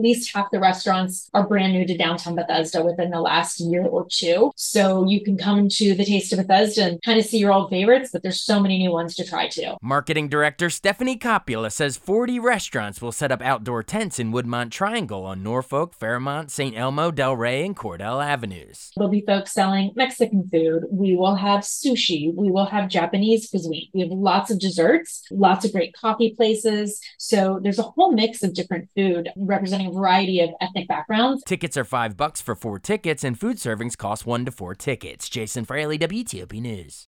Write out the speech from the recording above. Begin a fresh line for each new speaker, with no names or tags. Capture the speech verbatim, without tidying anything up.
least half the restaurants are brand new to downtown Bethesda within the last year or two. So you can come to the Taste of Bethesda and kind of see your old favorites, but there's so many new ones to try too.
Marketing Director Stephanie Coppola says forty restaurants will set up outdoor tents in Woodmont Triangle on Norfolk, Fairmont, Saint Elmo, Delray, and Cordell Avenues.
There'll be folks selling Mexican food. We will have sushi. We will have Japanese cuisine. We have lots of desserts, lots of great coffee places. So there's a whole mix of different food representing a variety of ethnic backgrounds.
Tickets are five bucks for four tickets, and food servings cost one to four tickets. Jason Fraley, W T O P News.